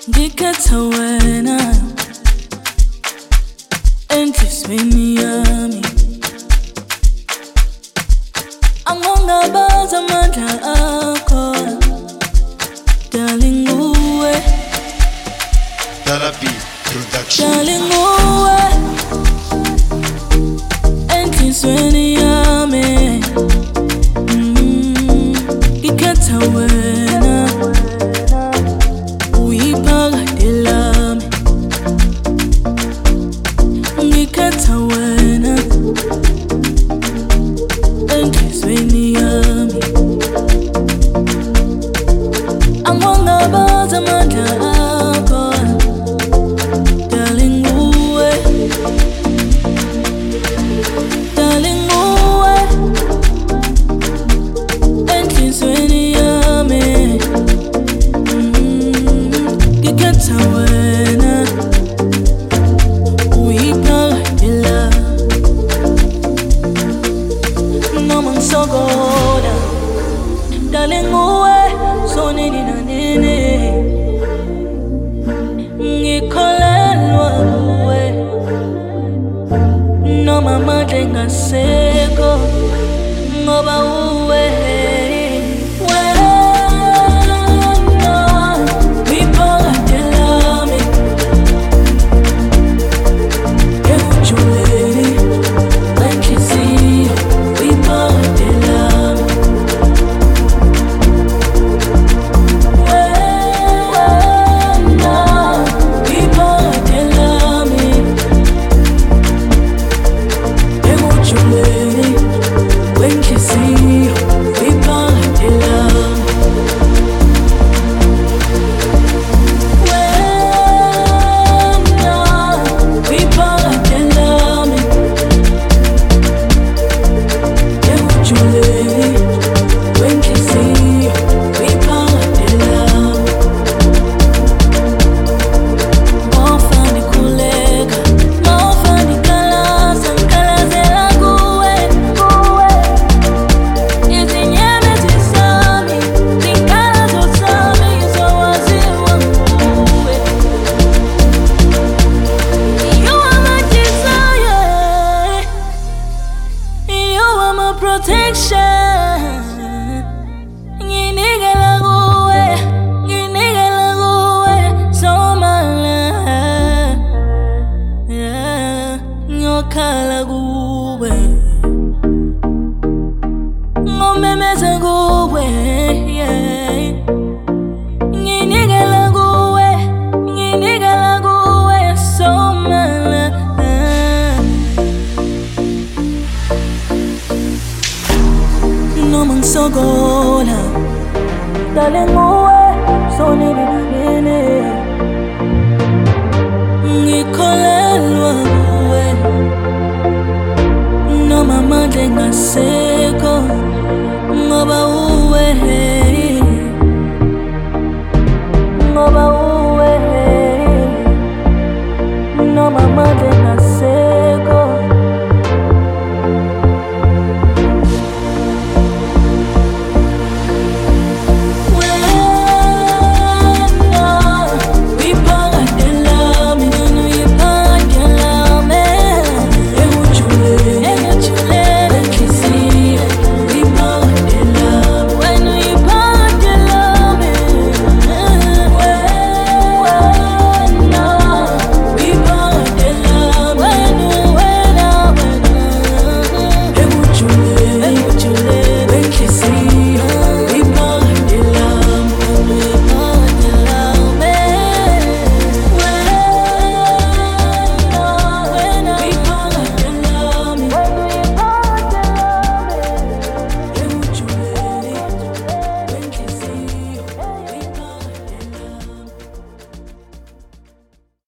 ngikhetha wena enhlizweni yami, angongabaza amandla akho, darling uwe, Dalapi Production. darling uwe enhlizweni yami, ngikhetha wena uyiphakade lami, ngikhetha wena enhlizweni yami, angongabaza amandla akho, darling uwe, darling uwe enhlizweni yami, ngikhetha wena uyiphakade lami, noma ngisokola, darling uwe sonini nanini, ngikholelwa kuwe noma amandla engasekho ngoba uwe wena uyiphakade lami, ekujuleni kwenhliziyo uyiphakade lami, wena uyiphakade lami, ekujuleni kwenhliziyo uyiphakade lami, wena uyiphakade lami, ekujuleni kwenhliziyo uyiphakade lami, mawufanda ikhuleka, mawufanda ikhalaza, ngikhalazela kuwe, izinyembezi zami, zinkalazo zami zowaziwa nguwe. You are my desire, you are my protection, nginikela kuwe, nginikela kuwe, so my love, yeah, ngiyokhala kuwe, ngomemeza kuwe, yeah, nginikela kuwe, nginikela kuwe, so my love, noma ngisokola, darling uwe sonini nanini, ngikholelwa kuwe noma amandla engasekho ngoba uwe